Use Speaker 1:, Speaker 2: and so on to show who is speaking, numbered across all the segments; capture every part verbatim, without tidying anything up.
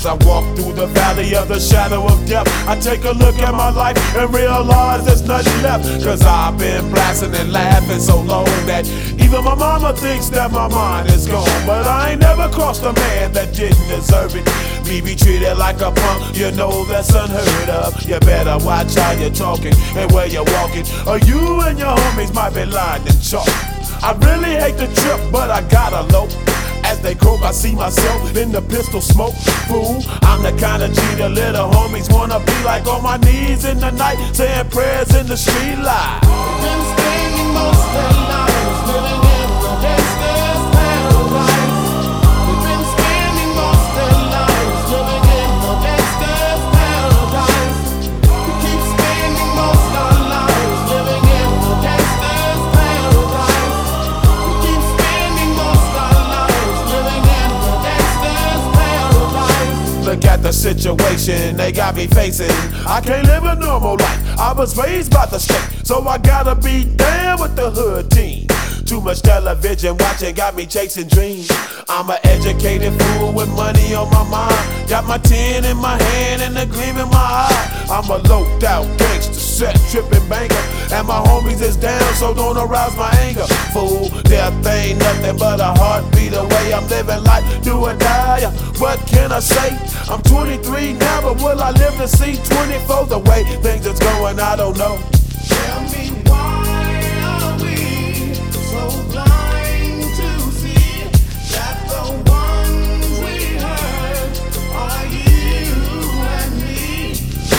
Speaker 1: As I walk through the valley of the shadow of death, I take a look at my life and realize there's nothing left. Cause I've been blasting and laughing so long that even my mama thinks that my mind is gone. But I ain't never crossed a man that didn't deserve it. Me be treated like a punk, you know that's unheard of. You better watch how you're talking and where you're walking, or you and your homies might be lying in chalk. I really hate the trip, but I gotta low. As they croak, I see myself in the pistol smoke. Fool, I'm the kind of G the little homies wanna be like, on my knees in the night, saying prayers in the street light.
Speaker 2: Been spending most of their lives living in the gangster's paradise. We've been spending most of their lives living in the gangster's paradise. We keep spending most of our lives living in the gangster's paradise. We keep spending most of our lives living in the gangster's paradise.
Speaker 1: Look at the situation they got me facing. I can't live a normal life. I was raised by the state, so I gotta be down with the hood team. Too much television watching got me chasing dreams. I'm an educated fool with money on my mind. Got my tin in my hand and a gleam in my eye. I'm a loped out gangster, set tripping banker, and my homies is down, so don't arouse my anger. Fool, death ain't nothing but a heartbeat away. I'm living life, do or die. What can I say? I'm twenty-three now, but will I live to see twenty-four? The way things is going, I don't know.
Speaker 2: Tell me, why are we so blind to see that the ones we hurt are you and me?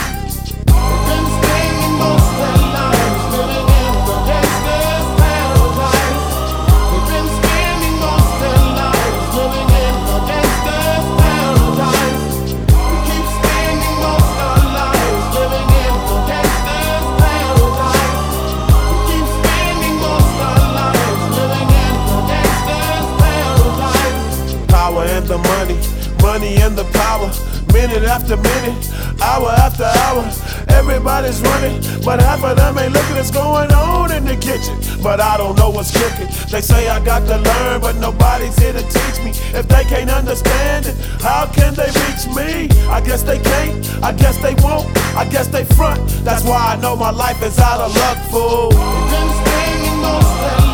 Speaker 2: We've been spending most of our lives living in the gangster's paradise. We've been spending most of our lives living in the gangster's paradise. We keep spending most of our lives living in the gangster's paradise. We keep spending most of our lives living in the gangster's paradise.
Speaker 1: Power and the money, money and the power. Minute after minute, hour after hour, everybody's running, but half of them ain't looking what's going on in the kitchen. But I don't know what's cooking. They say I got to learn, but nobody's here to teach me. If they can't understand it, how can they reach me? I guess they can't, I guess they won't, I guess they front. That's why I know my life is out of luck, fool.
Speaker 2: We've been spending most of our